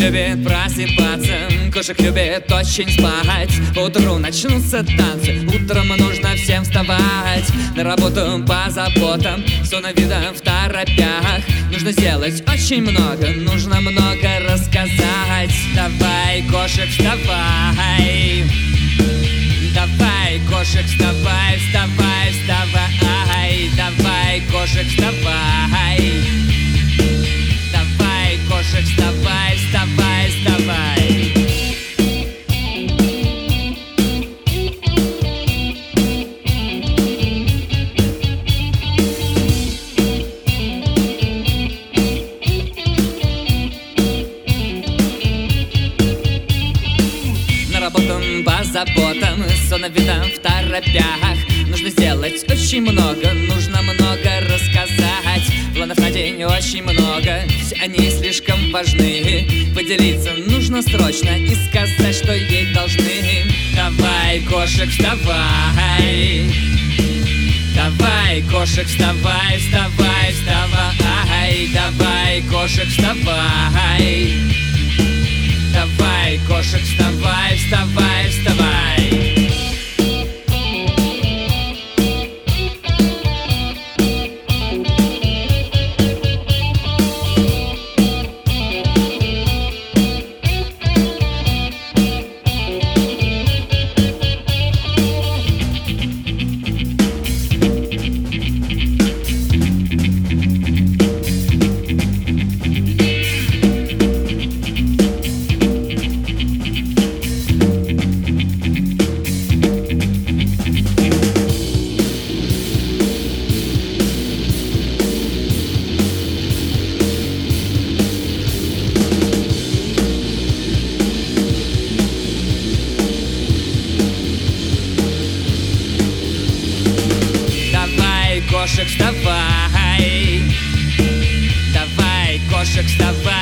любит просыпаться, кошек любит очень спать. По утру начнутся танцы, утром нужно всем вставать. На работу по заботам, все на видом в торопях. Нужно сделать очень много, нужно много рассказать. Давай, кошек, вставай. Давай, кошек, вставай, вставай, вставай. Давай, кошек, вставай. Давай, кошек, вставай, вставай, вставай. На работу по заботам, сон на видом в торопях. Нужно сделать очень много, нужно много рассказать. Планов на день очень много, все они слишком важны. Поделиться нужно срочно и сказать, что ей должны. Давай, кошек, вставай. Давай, кошек, вставай, вставай, вставай. Давай, кошек, вставай. Давай, кошек, вставай, вставай, вставай. Кошек, вставай. Давай, кошек, вставай.